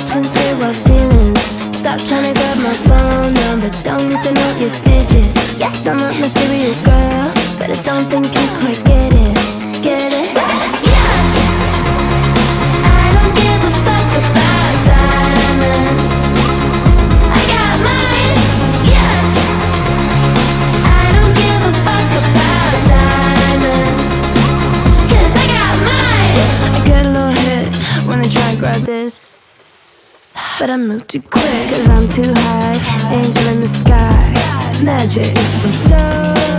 sincere feelings. Stop trying to grab my phone number, don't need to know your digits. Yes, I'm a material girl, but I don't think you quite get it. Get it? Yeah! I don't give a fuck about diamonds. I got mine. Yeah! I don't give a fuck about diamonds, 'cause I got mine. I get a little hit when I try and grab this, but I move too quick, 'cause I'm too high. Angel in the sky, magic from so